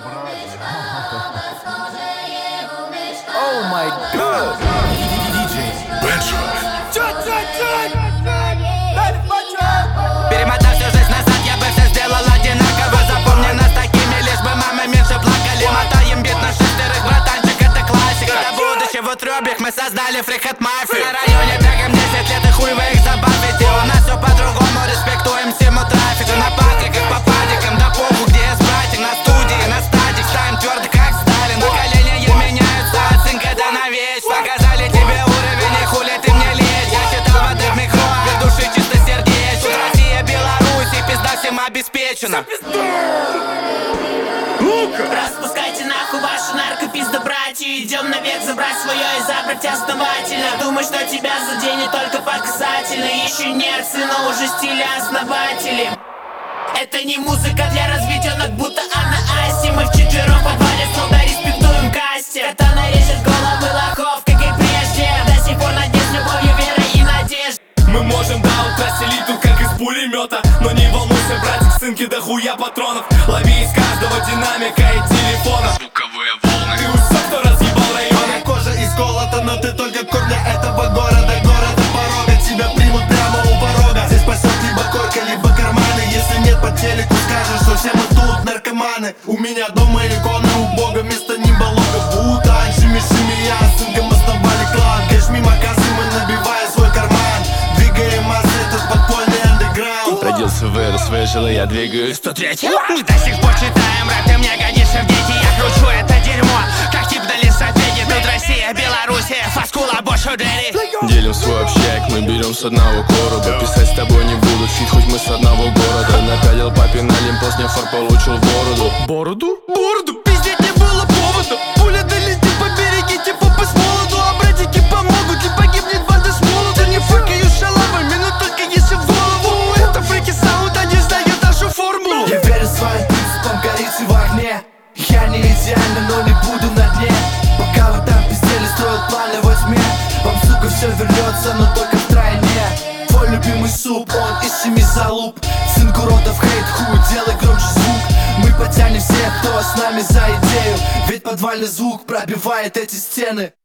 Oh my god! Перемотав всю жизнь назад, я бы все сделал одинаково. Запомни нас такими, лишь бы мамы меньше плакали. Мотаем бит на шестерых, братанчик, это классика. До будущего в трёбях мы создали фрихат мафию. На районе бегаем 10 лет и хуй вы их забавите. У нас все по-другому, респектуем всему трафику. На патриках, по падикам, да похуй, где я с братик. На студии, на стадик, ставим твердо, как Сталин. Поколения меняются, оценка да на вещь. Показали тебе уровень, и хули ты мне лезь. Я читал в отрыв микро, без души чисто сердечко. Россия, Беларусь и пизда всем обеспечена. Распускайте нахуй вашу наркопиздобратью. Идем навек забрать свое и забрать основательно. Думаю, что тебя заденет только по касательной. Еще нервы, но уже стили основатели. Это не музыка для разведенных, будто Анна Асти. Мы вчетвером в подвале суда респектуем касте. Катана режет головы лохов, как и прежде. До сих пор надеюсь любовью, верой и надеждой. Мы можем до утра селить тут как из пулемета. Но не волнуйся, братик, сынки, да хуя патронов. Лови из каждого динамика и телефона звуковые волны. Ты уж сам, кто разъебал район. Моя кожа из золота, но ты только корня этого города. Города порога, тебя примут прямо у порога. Здесь спасет либо койка, либо карманы. Если нет по телеку, скажешь, что все мы тут наркоманы. У меня дома иконы, у бога вместо нимба лого. Бутань, шими-шими, я с сынгом основали клан. Кэш мимо кассы, мы набивая свой карман. Двигаем массы, этот подпольный андеграунд. Родился, вырос, выжил, и я двигаюсь 103. Мы до сих пор читаем рэп, ты мне годишься в дети. Я кручу это дерьмо, как тип на лесопеде. Тут Россия, Белоруссия, фаскула, Бошу, Дерри. Делим свой общак, мы берем с одного короба. Писать с тобой не буду, фит, хоть мы с одного города. Напялил папин олимпос, мне фар получил бороду. Бороду? Бороду? Пиздеть не было повода. Пуля долетит, поберегите попы с молоду. А братики помогут, и погибнет банда с молоду. Не фыркаю шалавами, но только если в голову. Это фрики саунд, они знают нашу формулу. Я верю своим принципам, корицы в огне. Я не идеальный, но не буду на дне. Пока вы там пиздели, строят планы во тьме. Вам, сука, все вернется, но только втройне. Твой любимый суп, он из 7 залуп. Сын уродов, хейт, хуй, делай громче звук. Мы потянем всех, кто с нами за идею. Ведь подвальный звук пробивает эти стены.